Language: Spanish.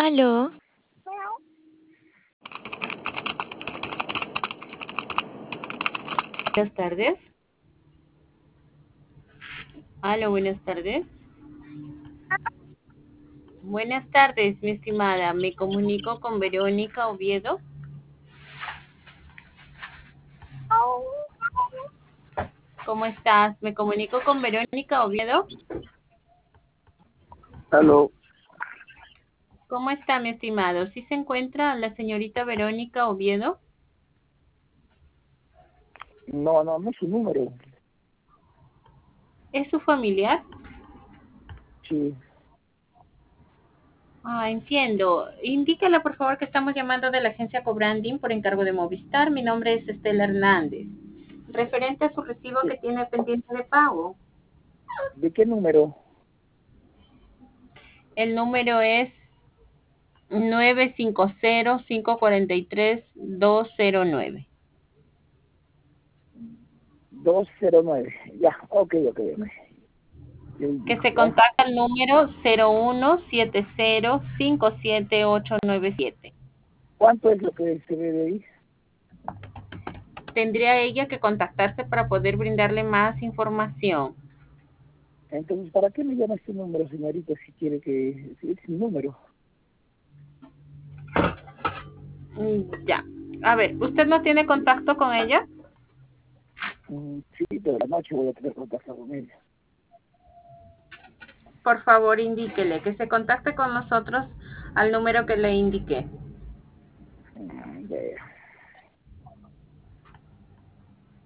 Aló, Buenas tardes. Aló, buenas tardes. Buenas tardes, mi estimada. Me comunico con Verónica Oviedo. ¿Cómo estás? Me comunico con Verónica Oviedo. Aló, ¿Cómo está, mi estimado? ¿Sí se encuentra la señorita Verónica Oviedo? no es su número. ¿Es su familiar? Sí, Ah, entiendo. Indícale, por favor, que estamos llamando de la agencia Cobranding por encargo de Movistar. Mi nombre es Estela Hernández. Referente a su recibo que tiene pendiente de pago. ¿de qué número? El número es 950-543-209. 209. Ya, ok. Le Que indico, se ¿ya? contacta al número 0170-57897. ¿Cuánto es lo que se debe ir? Tendría ella que contactarse para poder brindarle más información. Entonces, ¿para qué me llama este número, señorita, si quiere que... Si es mi número. Ya. A ver, ¿usted no tiene contacto con ella? Sí, pero la noche voy a tener contacto con ella. Por favor, indíquele que se contacte con nosotros al número que le indiqué. Ya.